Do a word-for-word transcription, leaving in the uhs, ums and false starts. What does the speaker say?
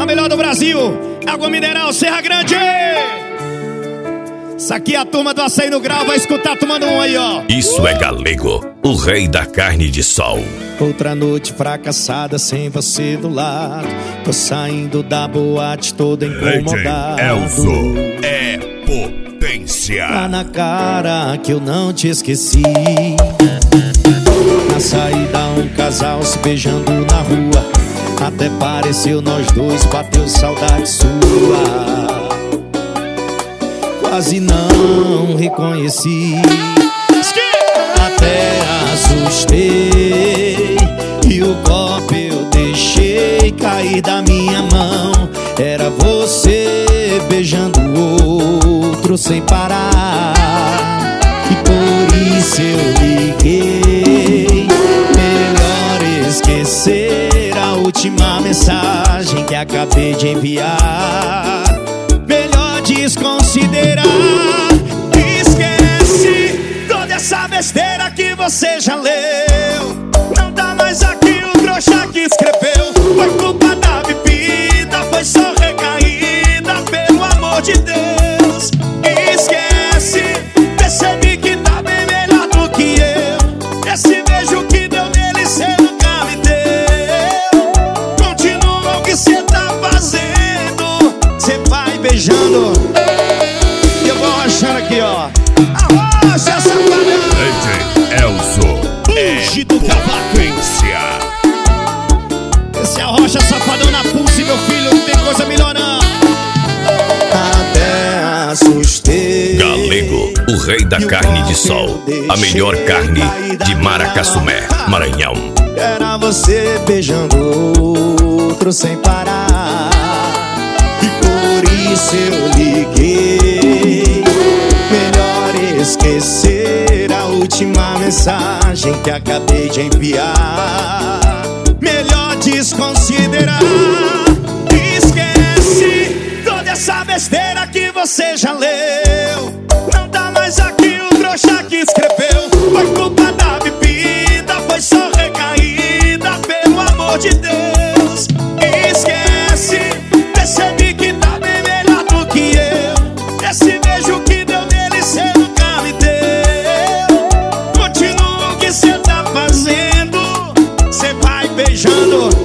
A melhor do Brasil, água mineral, Serra Grande. Isso aqui é a turma do Açaí no Grau, vai escutar tomando um aí, ó. Isso é Galego, o rei da carne de sol. Outra noite fracassada sem você do lado. Tô saindo da boate todo incomodado. Elzo é potência. Tá na cara que eu não te esqueci. Na saída um casal se beijando na rua. Até pareceu nós dois, bateu saudade sua. Quase não reconheci, até assustei. E o copo eu deixei cair da minha mão. Era você beijando o outro sem parar. E por isso eu liguei. Melhor esquecer a última mensagem que acabei de enviar. Melhor desconsiderar. Esquece toda essa besteira que você já leu. Não dá mais aqui o trouxa que escreveu. Foi culpa da bebida, foi só recaída, pelo amor de Deus. Esquece, percebi que tá bem melhor do que eu. Esse beijo que deu nele cê nunca me deu. Continua o que cê tá fazendo. Cê vai beijando e eu vou achando aqui, ó. Arrocha essa panela. D J Elzo Fuge do potência. Esse é o Rocha Safadão na pulse, meu filho, não tem coisa melhor não. Até assustei. Galego, o rei da carne de sol. A melhor carne de Maracassumé, Maranhão. Era você beijando outro sem parar. E por isso eu liguei. Melhor esquecer a última mensagem que acabei de enviar. Melhor desconsiderar. Esquece toda essa besteira que você já leu. Não dá mais aqui o trouxa que escreveu. Foi culpa da bebida, foi só recaída, pelo amor de Deus. Esquece, percebi que tá bem melhor do que eu. Esse beijo que deu nele cê nunca me deu. Continua o que cê tá fazendo. Cê vai beijando